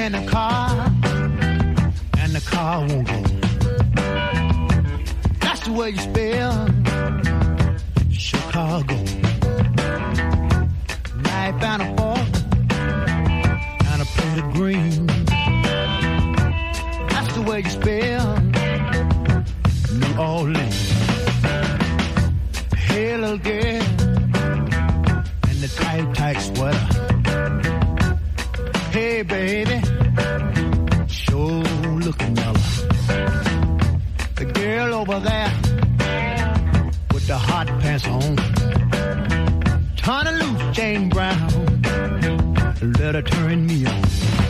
in a car, and the car won't go. That's the way you spell Chicago. Knife and a fork and a plate of green. That's the way you spell New Orleans. Hey, little girl, in the tight, tight sweater. Hey, baby, sure looking mellow. The girl over there with the hot pants on, turn her loose, Jane Brown, let her turn me on.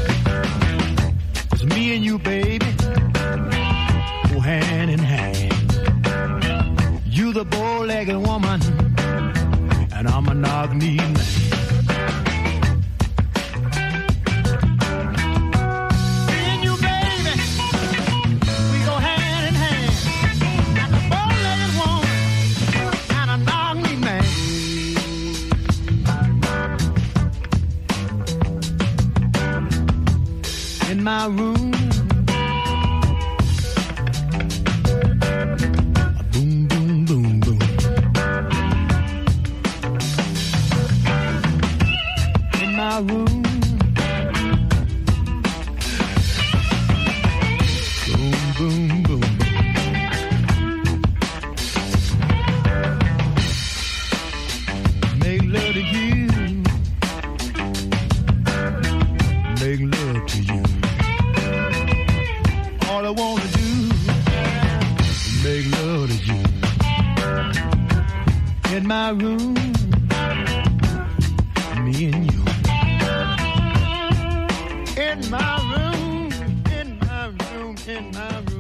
It's me and you, baby, go hand in hand. You the bow-legged woman, and I'm a knock-knee man. In my room, boom, boom, boom, boom. In my room, boom, boom, boom. Make love to you, make love to you. All I wanna do is make love to you. In my room, me and you. In my room, in my room, in my room.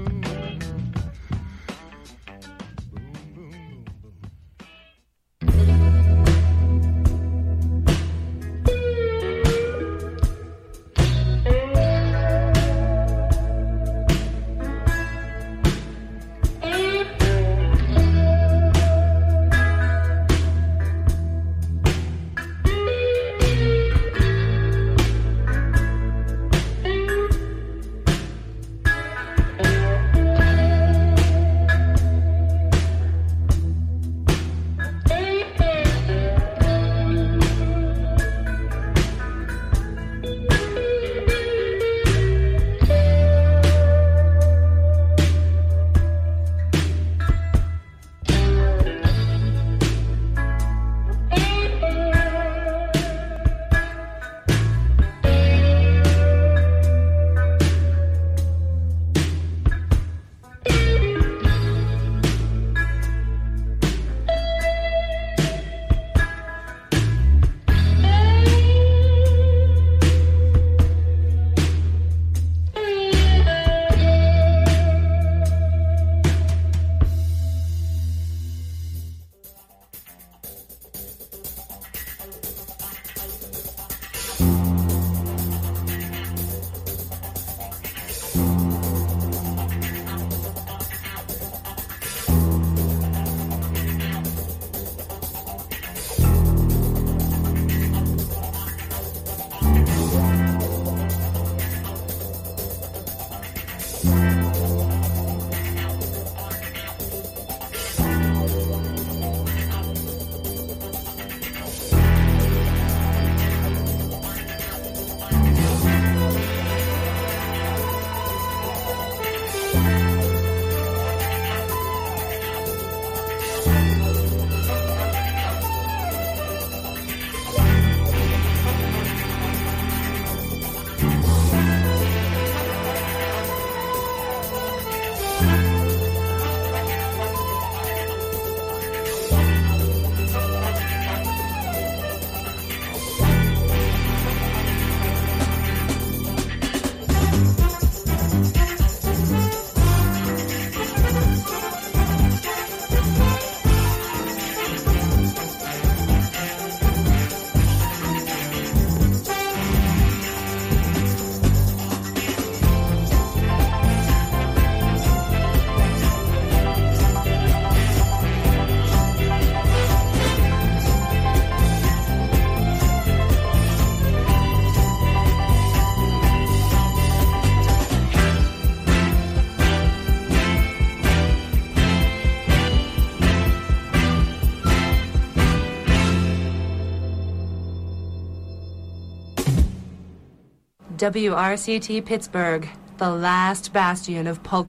WRCT Pittsburgh, the last bastion of polka.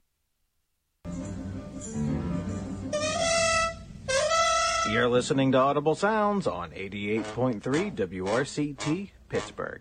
You're listening to Audible Sounds on 88.3 WRCT Pittsburgh.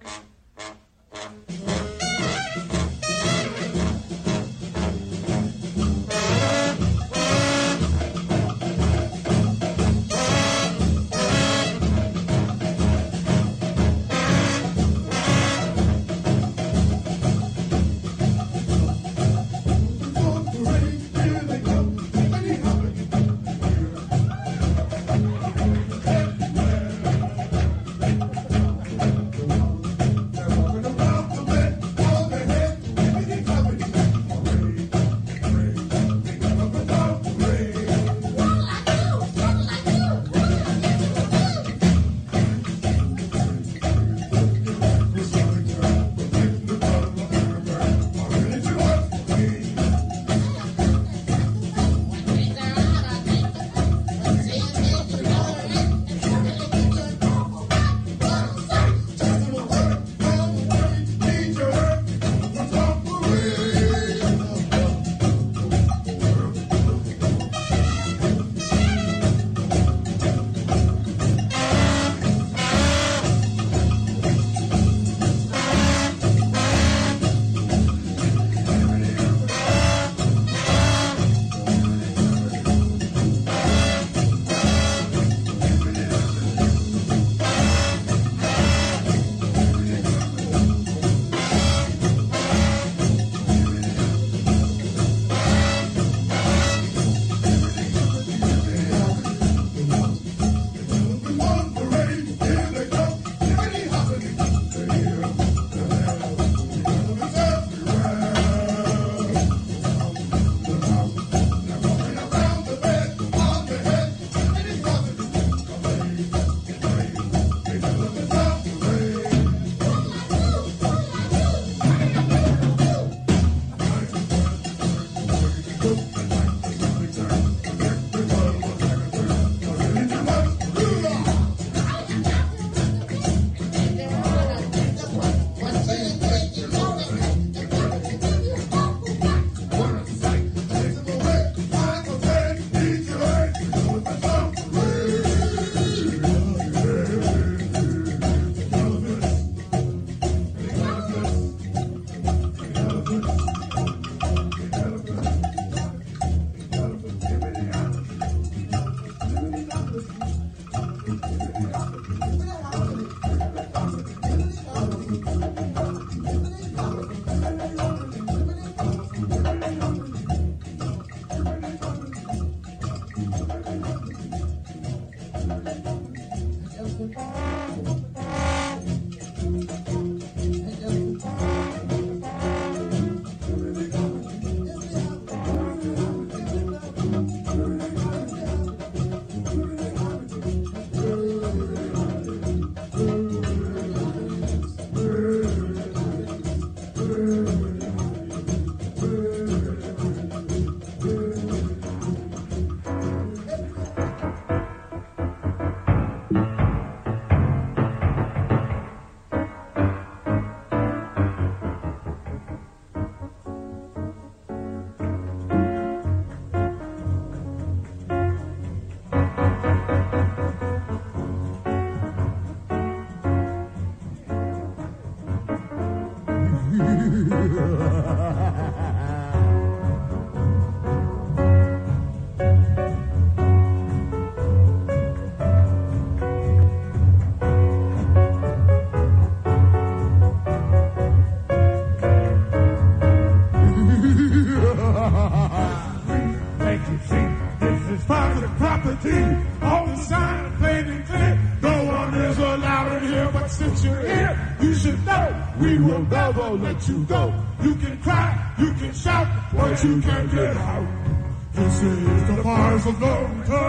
Let you go. You can cry, you can shout, but you can't get out. This is the fires of no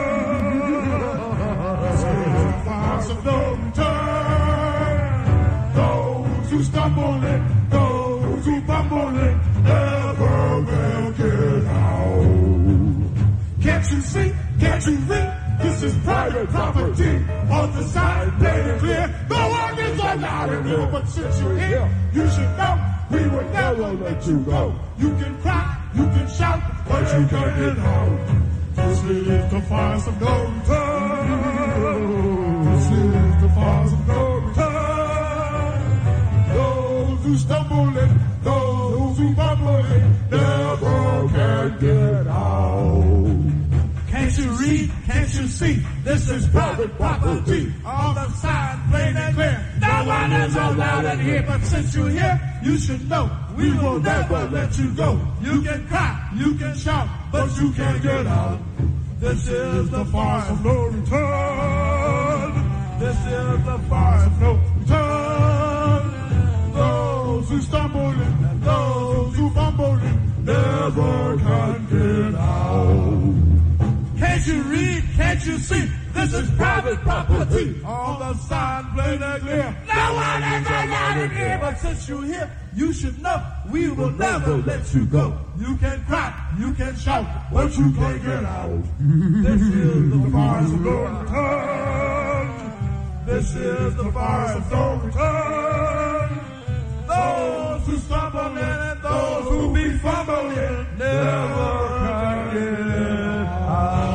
return. This is the fires of no return. Those who stumble in, those who fumble in, never will get out. Can't you see? Can't you read? This is private property. On the side, plain and clear. No one is allowed in here, but since you're here, you should know we will never let you go. You can cry, you can shout, but you can't get out. This is the farce of no return. This is the farce of no return. Those who stumble and those who bumble and never can get out. Can't you read? Can't you see? This is private property. On the sign, plain and clear. No one is allowed in here, but since you're here, you should know we will never let you go. You can cry, you can shout, but you can't get out. This is the farce of no return. This is the farce of no return. Those who stumble and those who fumble never can get out. Can't you read? Can't you see? This is private property. On the sign, plain and clear. No one is allowed in here. But since you're here, you should know we will never let you go. You can cry, you can shout, but you can't get out. This is the farce of no return. This is the farce of no return. Those who stumble and those who be fumbling never can get out.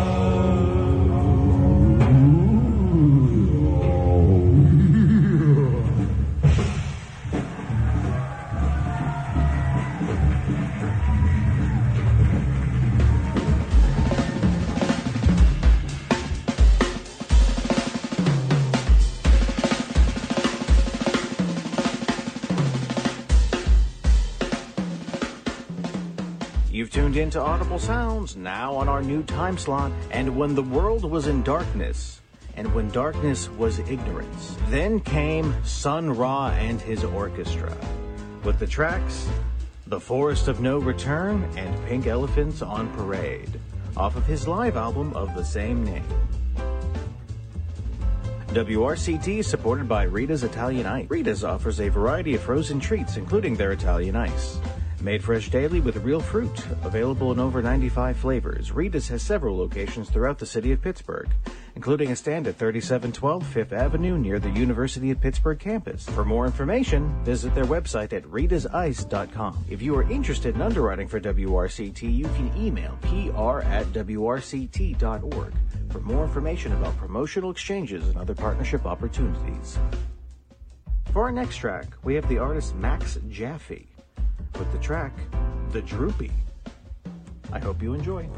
You've tuned into Audible Sounds, now on our new time slot, and when the world was in darkness, and when darkness was ignorance, then came Sun Ra and his orchestra, with the tracks The Forest of No Return and Pink Elephants on Parade, off of his live album of the same name. WRCT is supported by Rita's Italian Ice. Rita's offers a variety of frozen treats, including their Italian Ice. Made fresh daily with real fruit, available in over 95 flavors, Rita's has several locations throughout the city of Pittsburgh, including a stand at 3712 Fifth Avenue near the University of Pittsburgh campus. For more information, visit their website at ritazice.com. If you are interested in underwriting for WRCT, you can email pr@wrct.org for more information about promotional exchanges and other partnership opportunities. For our next track, we have the artist Max Jaffe with the track, The Droopy. I hope you enjoy.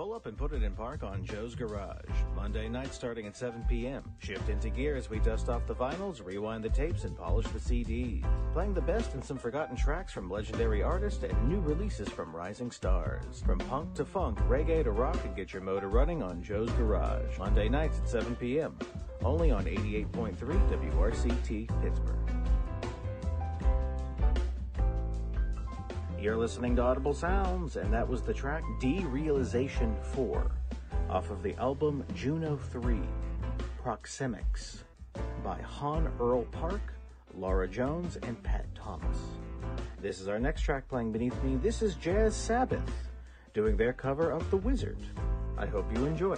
Pull up and put it in park on Joe's Garage. Monday night starting at 7 p.m. Shift into gear as we dust off the vinyls, rewind the tapes, and polish the CDs. Playing the best and some forgotten tracks from legendary artists and new releases from rising stars. From punk to funk, reggae to rock, and get your motor running on Joe's Garage. Monday nights at 7 p.m. Only on 88.3 WRCT Pittsburgh. You're listening to Audible Sounds, and that was the track Derealization 4 off of the album Juno 3, Proxemics by Han Earl Park, Laura Jones, and Pat Thomas. This is our next track playing beneath me. This is Jazz Sabbath doing their cover of The Wizard. I hope you enjoy.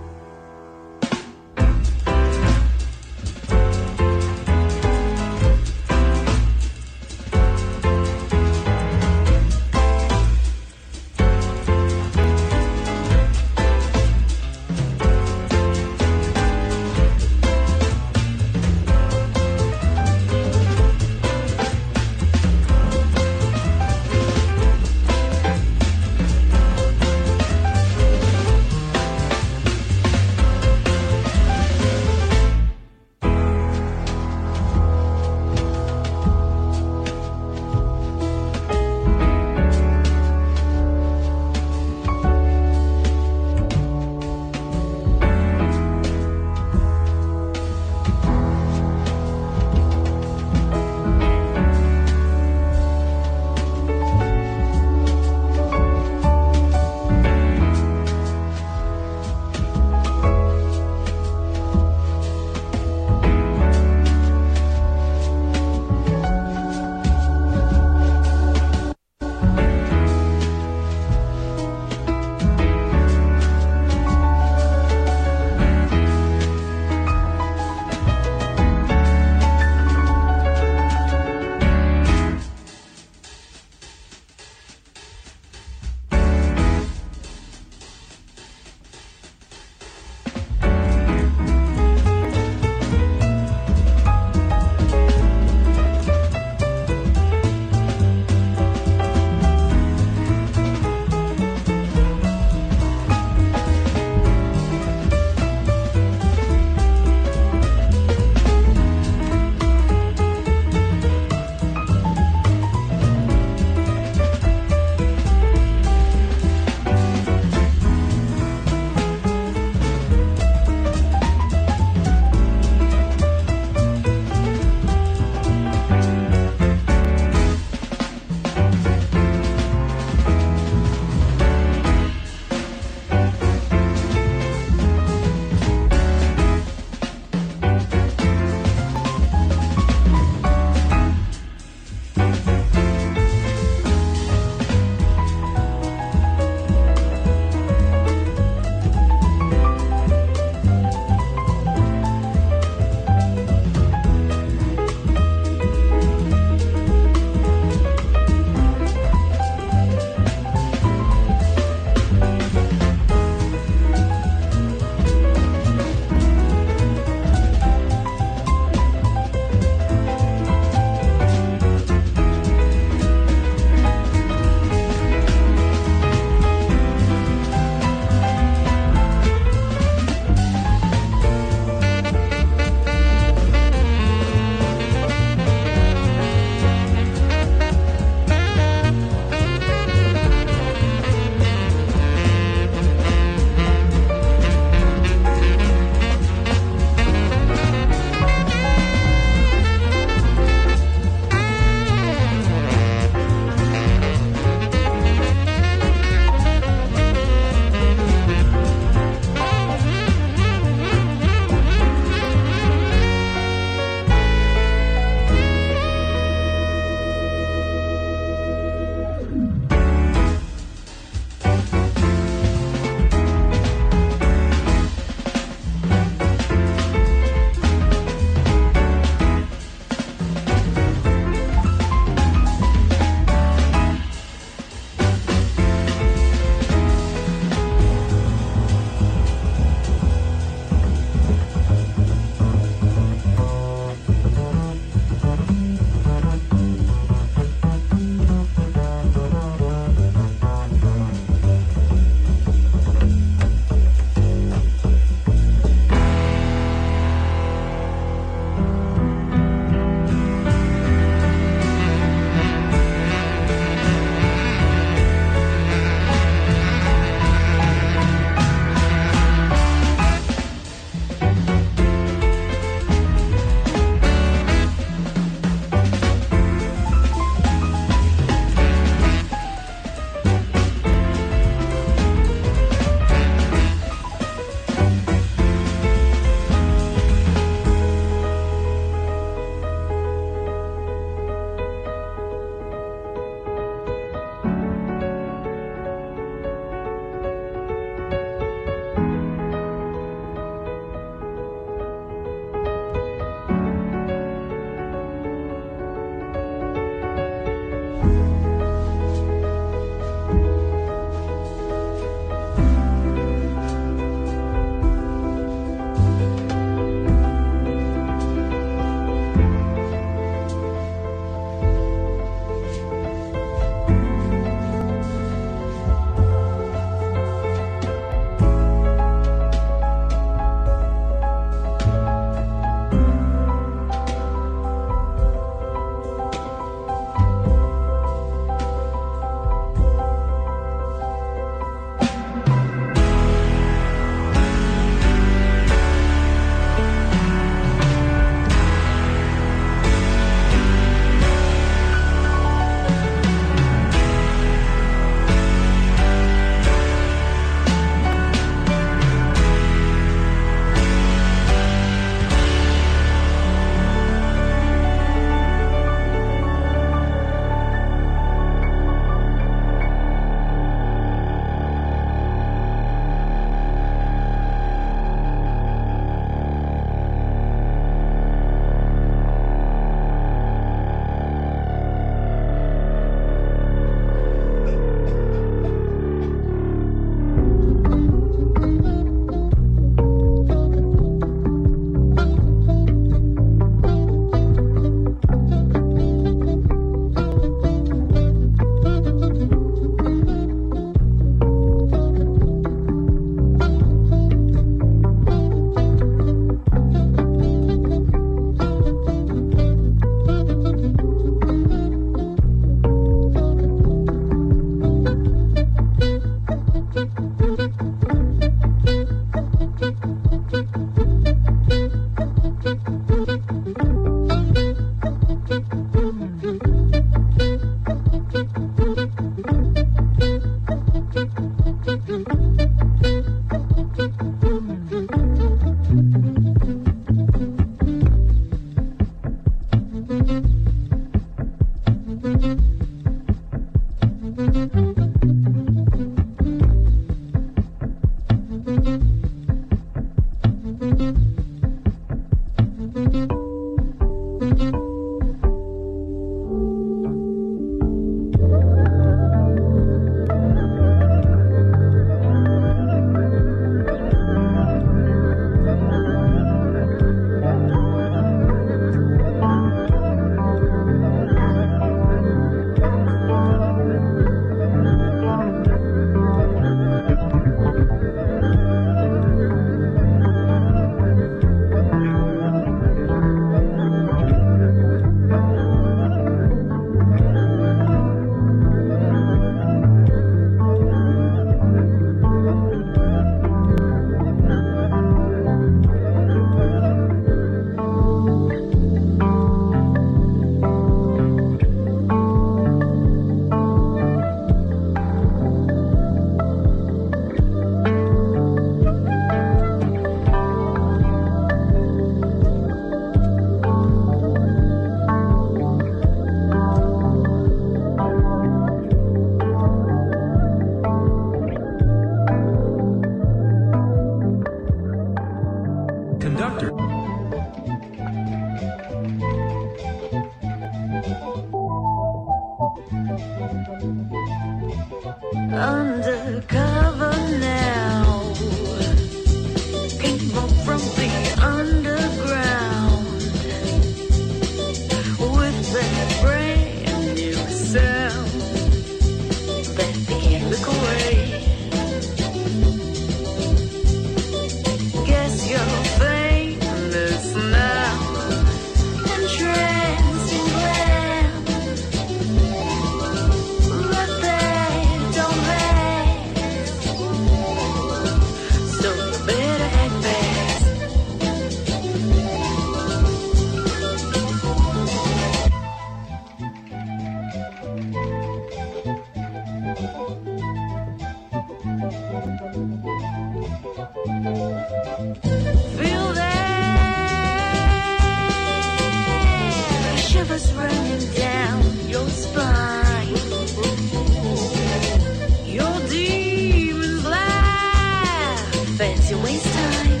to waste time.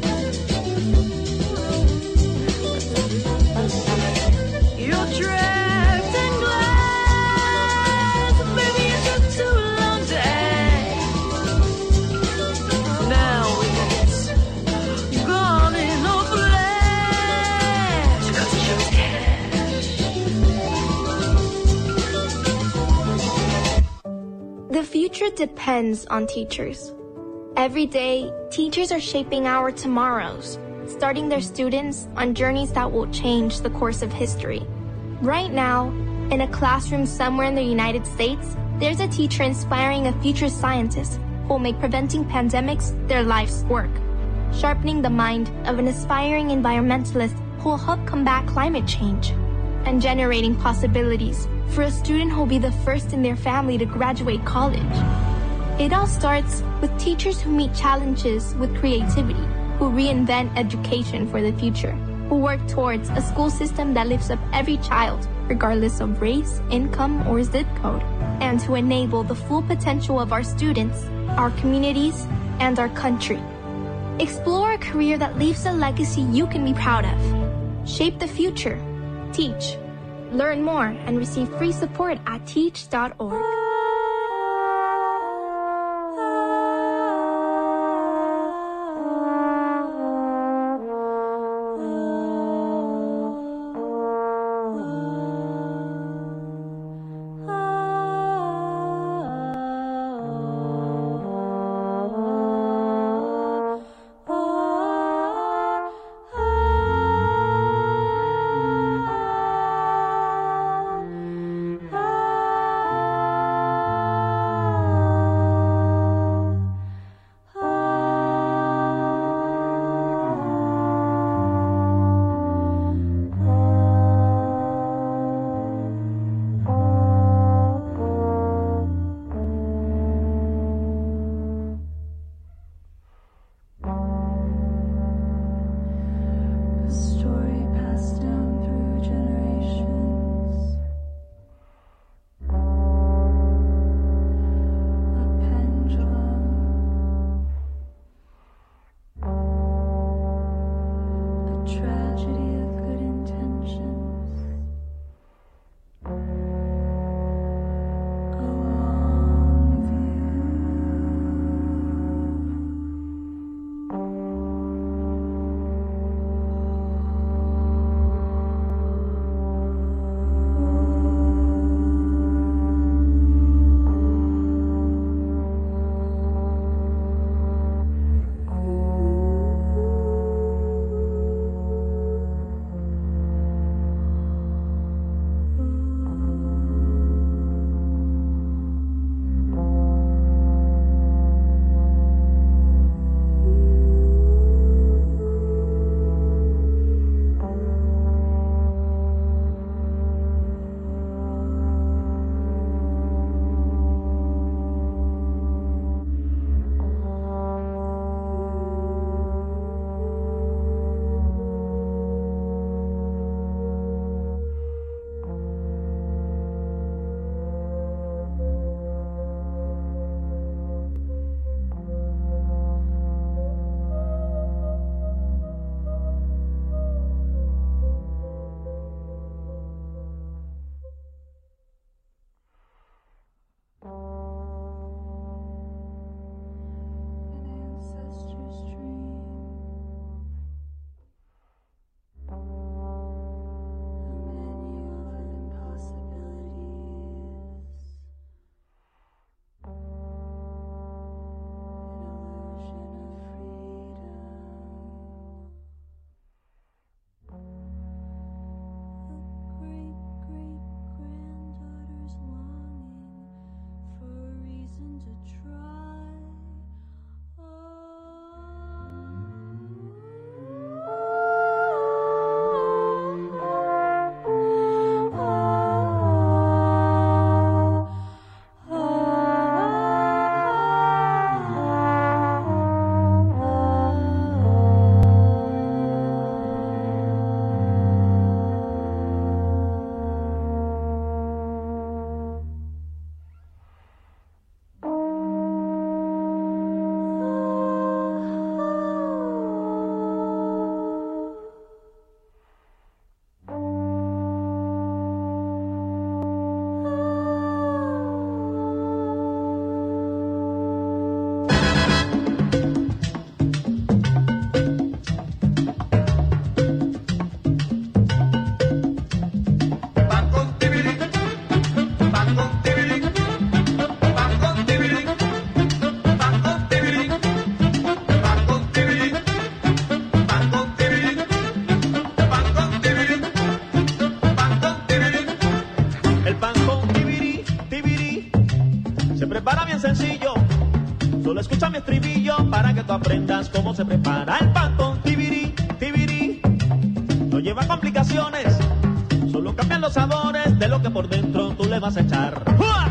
You're trapped in glass. Maybe it took too long to act. Now it's gone in a flash. 'Cause you chose cash. The future depends on teachers. Every day, teachers are shaping our tomorrows, starting their students on journeys that will change the course of history. Right now, in a classroom somewhere in the United States, there's a teacher inspiring a future scientist who will make preventing pandemics their life's work, sharpening the mind of an aspiring environmentalist who will help combat climate change, and generating possibilities for a student who will be the first in their family to graduate college. It all starts with teachers who meet challenges with creativity, who reinvent education for the future, who work towards a school system that lifts up every child, regardless of race, income, or zip code, and to enable the full potential of our students, our communities, and our country. Explore a career that leaves a legacy you can be proud of. Shape the future. Teach. Learn more and receive free support at teach.org. estará bien sencillo. Solo escucha mi estribillo para que tú aprendas cómo se prepara el pan con tibiri, tibiri. No lleva complicaciones, solo cambian los sabores de lo que por dentro tú le vas a echar. ¡Uah!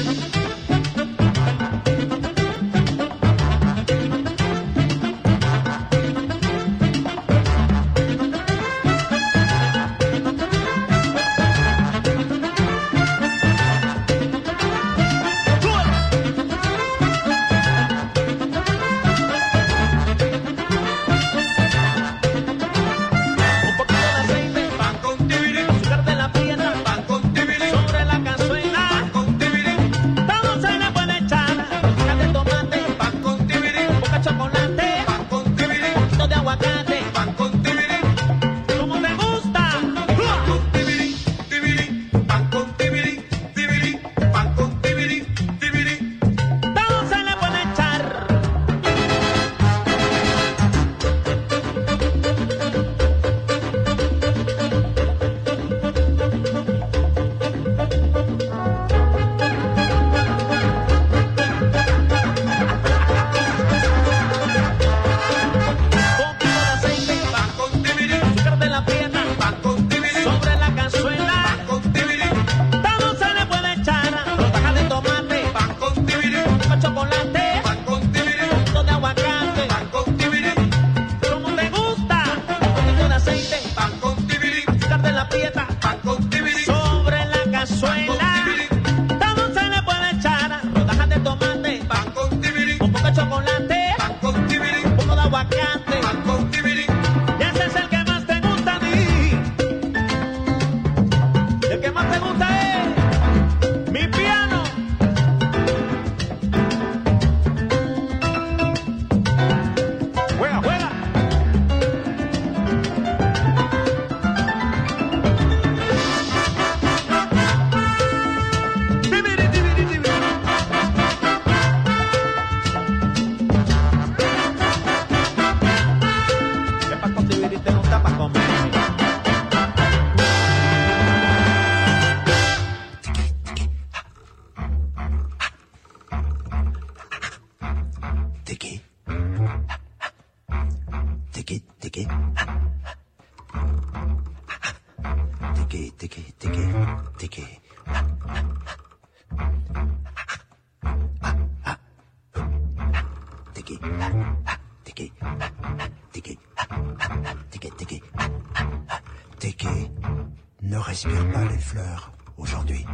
Ne respire pas les fleurs aujourd'hui.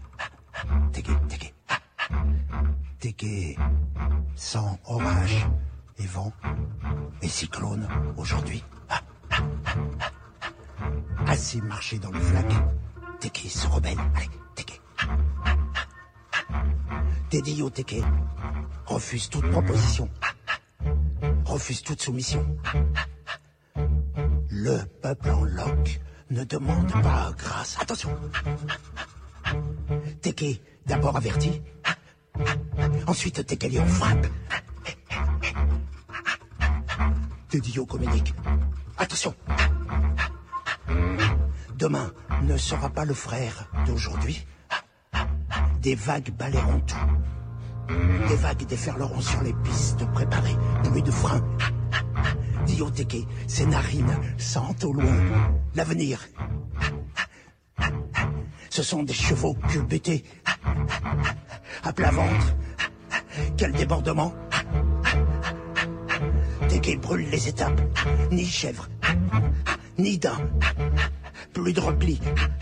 Téké sans orage et vent et cyclone aujourd'hui. Assez marché dans le flac. Téké se rebelle. Allez, Téké. Dédio Téké refuse toute proposition. Refuse toute soumission. Le peuple en loque ne demande pas grâce. Attention. Téké d'abord averti. Ensuite Tékélion frappe. Dédio communique. Attention. Demain ne sera pas le frère d'aujourd'hui. Des vagues balayeront tout. Des vagues déferleront sur les pistes préparées. Pluie de frein. Dio Téké, ses narines sentent au loin l'avenir. Ce sont des chevaux culbutés. À plat ventre. Quel débordement. Téké brûle les étapes. Ni chèvre, ni daim. Plus de repli.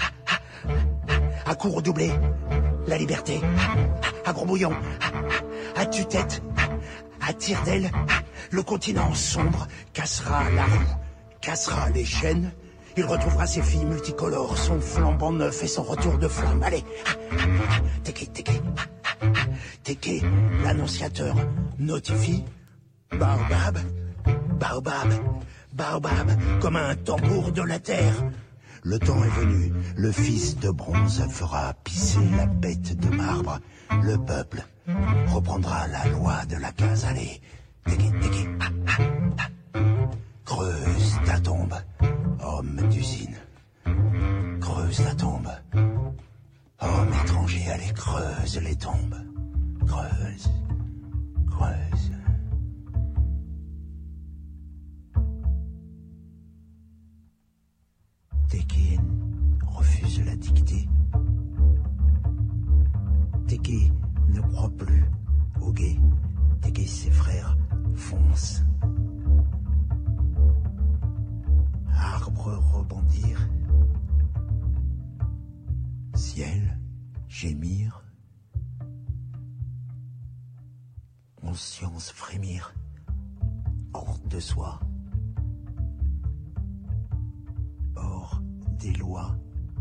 À coup redoublé. La liberté. À gros bouillon. À tue-tête. À tire-d'aile. Le continent sombre cassera la roue, cassera les chaînes. Il retrouvera ses filles multicolores, son flambant neuf et son retour de flamme. Allez, Téké, Téké. Téké, l'annonciateur, notifie. Baobab, baobab, baobab, comme un tambour de la terre. Le temps est venu, le fils de bronze fera pisser la bête de marbre. Le peuple reprendra la loi de la case. Allez, Téké, Téké. Creuse ta tombe, homme d'usine. Creuse ta tombe. Homme étranger, allez, creuse les tombes. creuse, creuse. Teke refuse la dictée. Teke ne croit plus au guet. Teke et ses frères foncent. Arbres rebondir. Ciel gémir. Conscience frémir. Hors de soi. Hors des lois.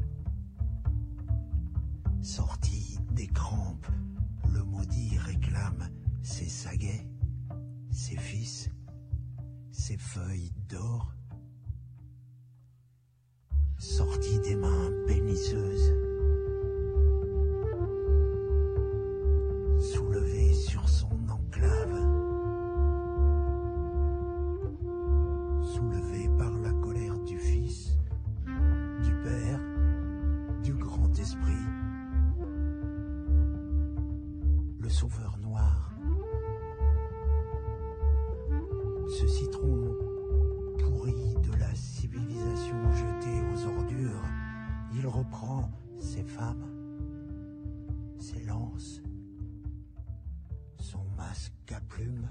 Sorti des crampes, le maudit réclame ses saguets, ses fils, ses feuilles d'or. Sorti des mains bénisseuses, soulevé sur son enclave, soulevé par la colère du Fils, du Père, du Grand Esprit, le Sauveur noir, ce citron pourri de la civilisation jeté aux ordures, il reprend ses femmes, ses lances, son masque à plumes.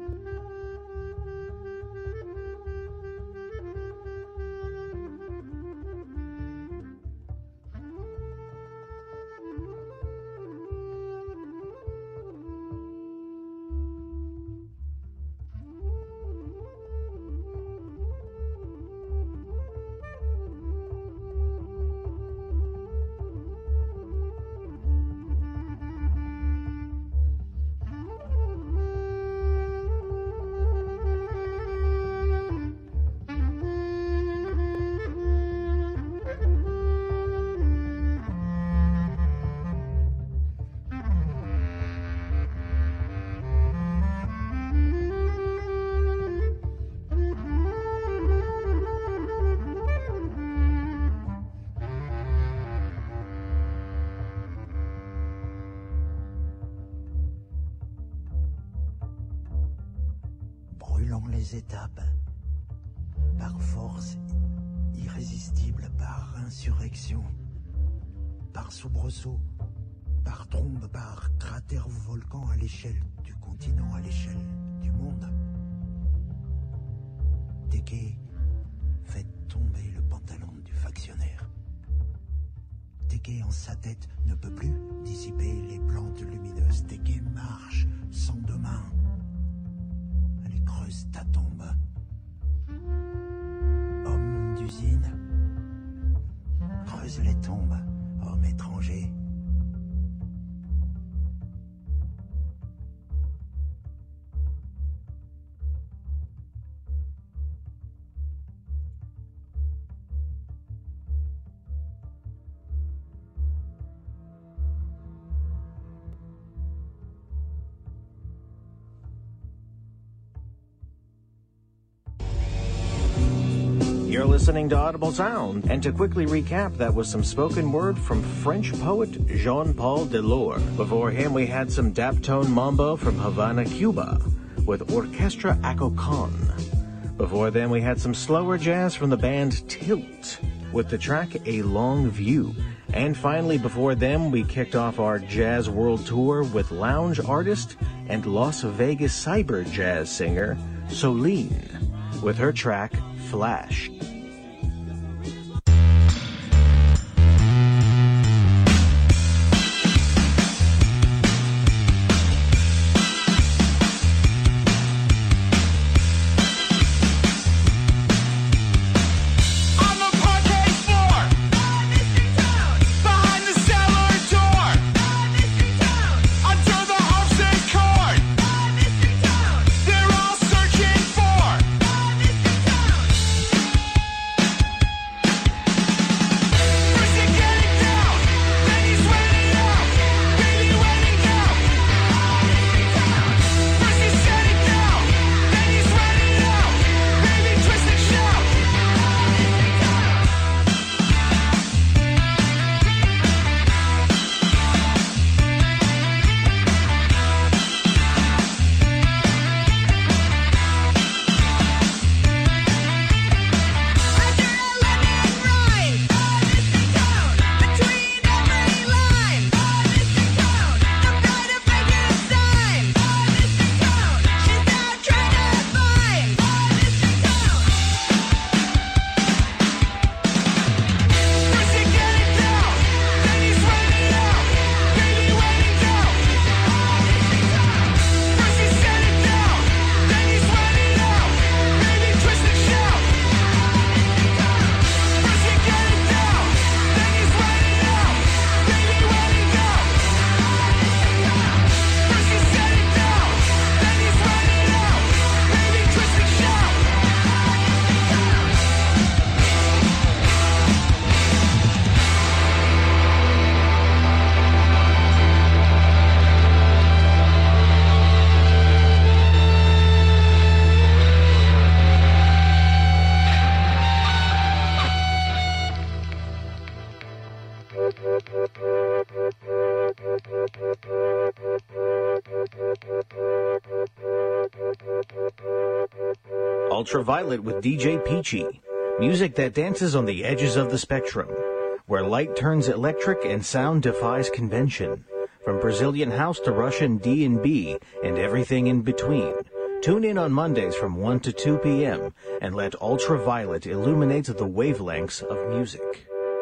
Les étapes, par force irrésistible, par insurrection, par soubresaut, par trombe, par cratère volcan à l'échelle du continent, à l'échelle du monde. Teke fait tomber le pantalon du factionnaire. Teke en sa tête ne peut plus dissiper les plantes lumineuses. Teke marche sans deux mains. Creuse ta tombe. Homme d'usine, creuse les tombes, homme étranger. You're listening to Audible Sound, and to quickly recap, that was some spoken word from French poet Jean-Paul Delors. Before him, we had some daptone mambo from Havana, Cuba, with Orchestra Acocan. Before then, we had some slower jazz from the band Tilt, with the track A Long View. And finally, before them, we kicked off our jazz world tour with lounge artist and Las Vegas cyber jazz singer Soline, with her track Flash. Ultraviolet with DJ Peachy. Music that dances on the edges of the spectrum, where light turns electric and sound defies convention. From Brazilian house to Russian D&B and everything in between. Tune in on Mondays from 1 to 2 p.m. and let Ultraviolet illuminate the wavelengths of music.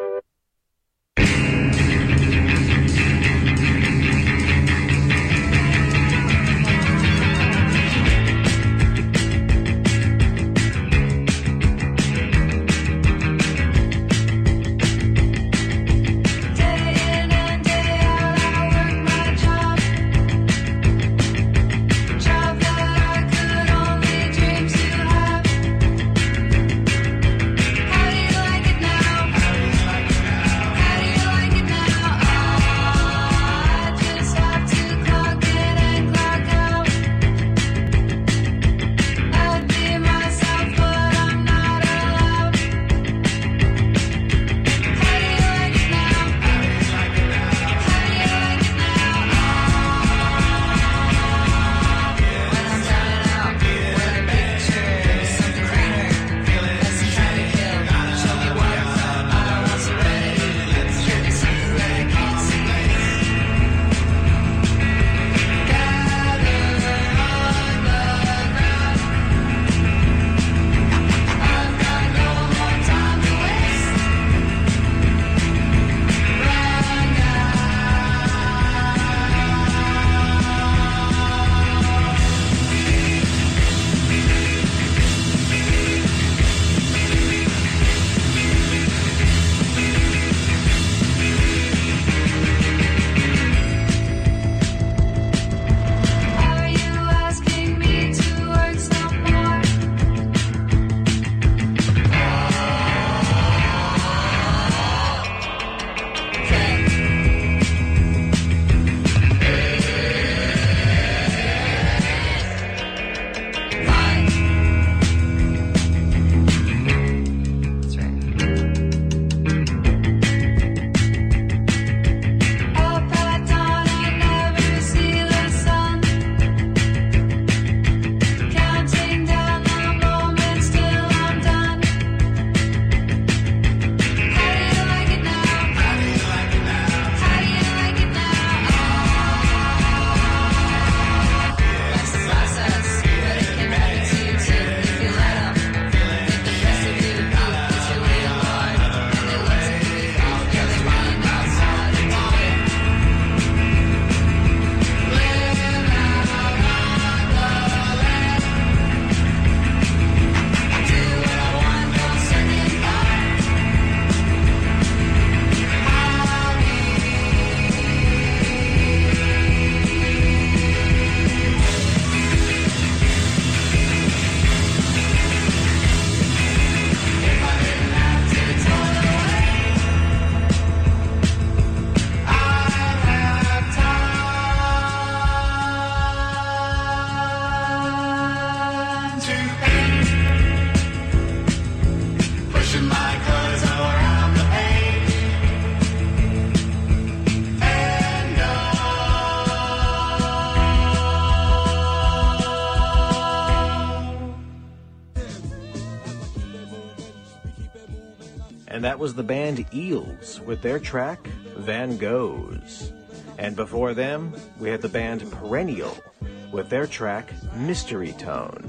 And that was the band Eels with their track, Van Goghs. And before them, we had the band Perennial with their track, Mystery Tone.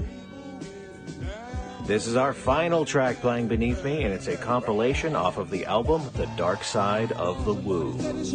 This is our final track playing beneath me, and it's a compilation off of the album, The Dark Side of the Woo.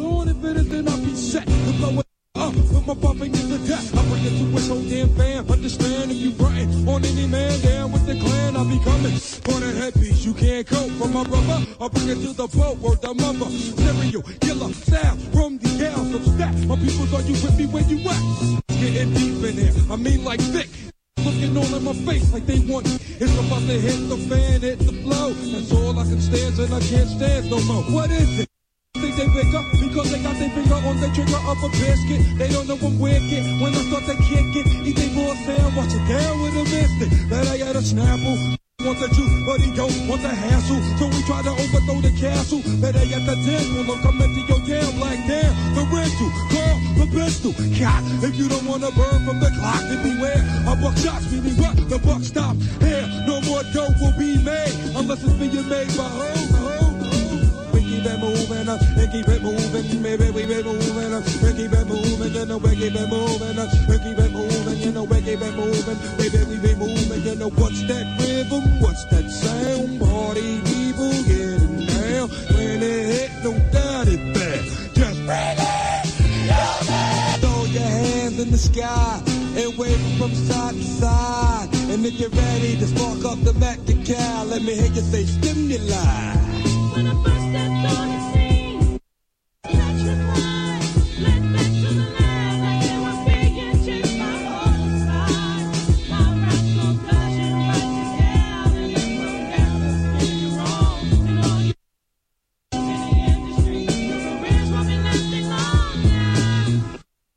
With my bumping is the death. I bring it to a so damn fan. Understand if you frontin' on any man down with the clan, I'll be coming. For the headpiece, you can't cope from my brother. I'll bring it to the boat, word the mother. Stereo, killer, sound from the house of stack. My people thought you with me where you at. Getting deep in here, I mean like thick. Looking all in my face like they want it. It's about to hit the fan, hit the flow. That's all I can stand and I can't stand no more. What is it? Think they wake up because they got their finger on the trigger of a basket. They don't know I'm wicked. When I start they kick it, eat they more sound, watch it down with a biscuit. That I got a snapple. wants the truth, but he don't want the hassle. So we try to overthrow the castle. But they at the temple, don't come into your damn black damn. The rental, call the pistol. God, if you don't want to burn from the clock, then beware. A buck shots, meaning what? The buck stop here. No more dough will be made unless it's being made by ho. We keep it moving, and keep it moving. Maybe we be moving, and keep it moving. You know we keep it moving, and keep it moving. You know we keep it moving. Maybe we be moving. You know what's that rhythm? What's that sound? Party people getting down. When it hit, no doubt it bad. Just bring it. Throw your hands in the sky and wave from side to side. And if you're ready to spark up the Mac and Cal, let me hear you say stimuli. When I first stepped on the scene, electrified, led back to the land like they were being chased by homicide. My rap's no passion, right together, and they throw down the spin wrong. And all you in the industry, your careers won't be lasting long now.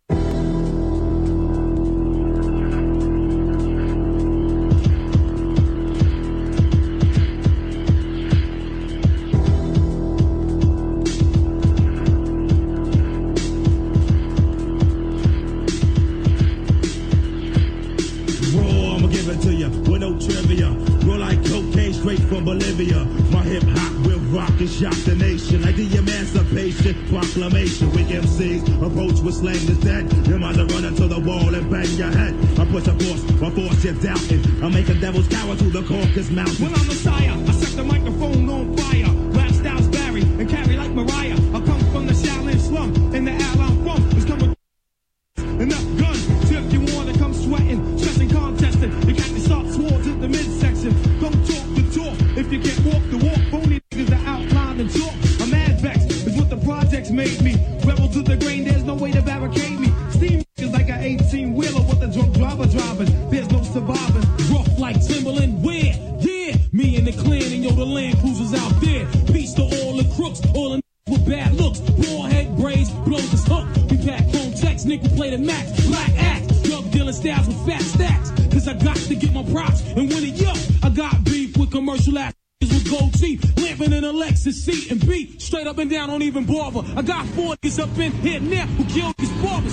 Straight from Bolivia, my hip-hop will rock and shock the nation. Like the Emancipation Proclamation. Weak MCs approach with slang is dead. You might run into the wall and bang your head. I push a force, my force you're doubting. I make a devil's cower to the Caucasus Mountain. Well, I'm Messiah, I set the microphone on fire. Rap styles vary and carry like Mariah. I come from the Shaolin slum, and the al I'm from is coming. Enough guns, till you wanna come sweating, stressing, contesting. You got to start swords at the midsection. Don't talk the talk if you can't walk the walk. Phony niggas that outline and talk. I'm mad vexed is what the projects made me. Rebel to the grain, there's no way to barricade me. Steam is like an 18-wheeler with a drunk driver driving. There's no surviving. Rough like Timberland, where? Yeah, me and the clan and yo, the land cruisers out there. Peace to all the crooks, all the with bad looks. Bald head braids, blows this hook. We pack phone text, nickel play the max. Black axe, drug dealing styles with fat stacks. Cause I got to get my props. And when it up, I got beef with commercial ass with gold teeth. Lamping in a Lexus seat and beat. Straight up and down, don't even bother. I got 40s up in here now who kill these barbers.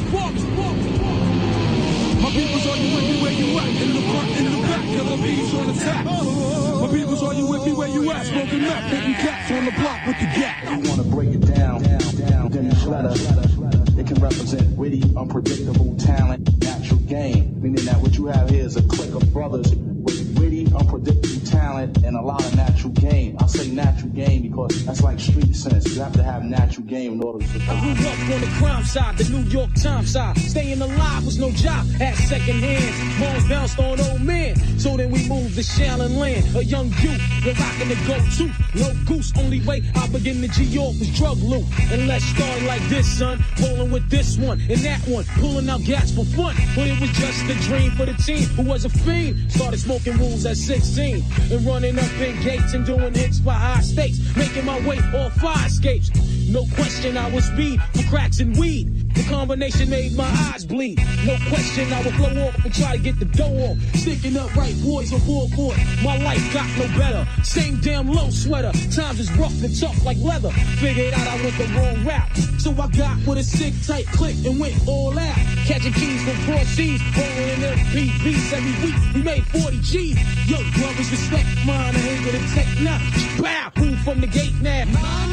My peoples, are you with me where you at? In the front, in the back, killer bees on attack. My peoples, are you with me where you at? Smoking meth, hitting cats on the block with the gap. You wanna break it down, then each letter. It can represent witty, unpredictable talent, natural game. Meaning that what you have here is a clique of brothers with witty, unpredictable talent and a lot of natural game. I say natural game because that's like street sense. You have to have natural game in order to survive. I grew up on the crime side, the New York Times side. Staying alive was no job, had second hands. Moms bounced on old men. So then we moved to Shaolin land. A young youth, we're rocking the go-to. No goose, only way I begin to G-York was drug loot. And let's start like this, son. Rolling with this one and that one. Pulling out gas for fun. But it was just a dream for the team who was a fiend. Started smoking rules at 16. And running up in gates and doing hits for high stakes. Making my way off fire escapes. No question I was speed for cracks and weed. The combination made my eyes bleed. No question I would flow off and try to get the dough off. Sticking up right boys on full court. My life got no better. Same damn low sweater. Times is rough and tough like leather. Figured out I went the wrong route. So I got with a sick tight click and went all out. Catching keys from cross seas. Rolling in MPVs every week. We made 40 G's. Yo, brothers respect mine. I hang with a tech now. Bow, move from the gate now.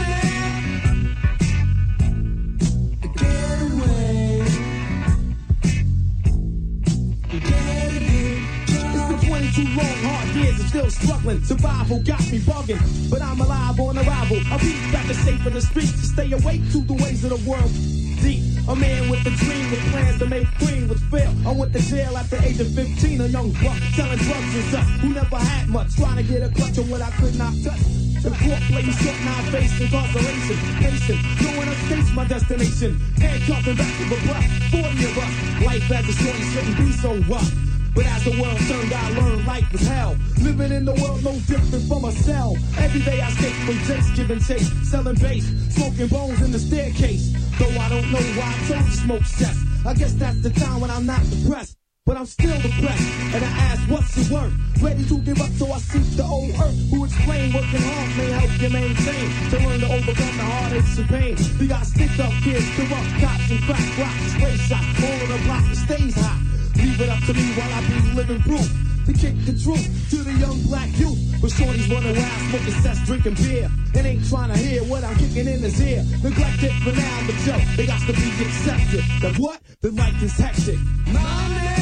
Too long, hard years and still struggling. Survival got me bugging, but I'm alive on arrival. I reach back to safe in the streets to stay awake to the ways of the world. Deep, a man with a dream with plans to make cream with fail. I went to jail at the age of 15, a young buck selling drugs and stuff. Who never had much, trying to get a clutch on what I could not touch. The court lady short, now I face incarceration. Patient, no one estates my destination. Handcuffing back to the breath, 40 of us. Life as a story shouldn't be so rough. But as the world turned, I learned life was hell. Living in the world no different from a cell. Every day I escape from Jake's giving chase, selling bass, smoking bones in the staircase. Though I don't know why I told you smoke cess. I guess that's the time when I'm not depressed. but I'm still depressed. And I ask, what's your worth? Ready to give up, so I seek the old earth. Who explain working hard may help you maintain. To learn to overcome the heartaches and pain. We got stick up kids, corrupt cops and crack rocks, spray shots, all on the block that stays hot. Leave it up to me while I be living proof. To kick the truth to the young black youth. But shorties running wild, smoking cess, drinking beer. And ain't trying to hear what I'm kicking in his ear. Neglected for now, but yo, they got to be accepted. The what? The life is hectic. Mommy!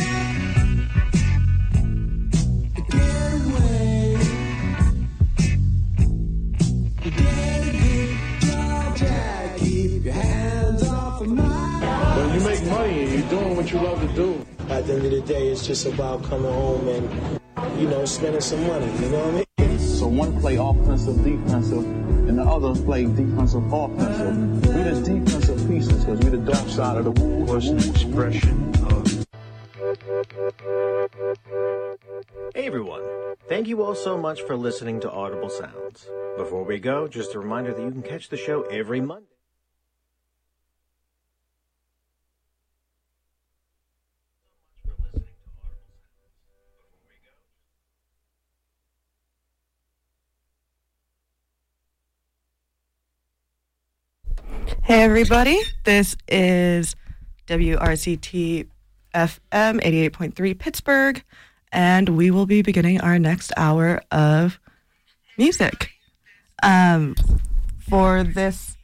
Get away. Get a good job, Jack. Keep your hands off of mine. When you make money and you're doing what you love to do. At the end of the day, it's just about coming home and, spending some money, you know what I mean? So one play offensive, defensive, and the other play defensive, offensive. We the defensive pieces because we the dark side of the wall. Was an expression of... Hey everyone, thank you all so much for listening to Audible Sounds. Before we go, just a reminder that you can catch the show every Monday. Hey everybody, this is WRCT FM 88.3 Pittsburgh, and we will be beginning our next hour of music. For this,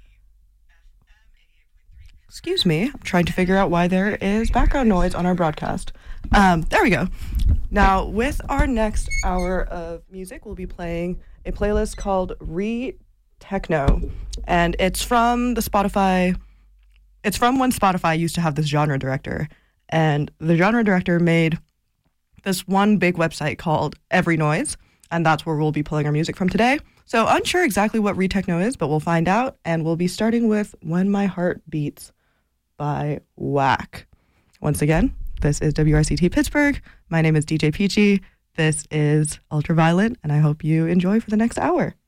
excuse me, I'm trying to figure out why there is background noise on our broadcast. There we go. Now, with our next hour of music, we'll be playing a playlist called Techno, and it's from the Spotify. It's from when Spotify used to have this genre director, and the genre director made this one big website called Every Noise, and that's where we'll be pulling our music from today. So unsure exactly what Techno is, but we'll find out, and we'll be starting with When My Heart Beats by Whack. Once again, this is WRCT Pittsburgh. My name is DJ Peachy. This is Ultraviolet, and I hope you enjoy for the next hour.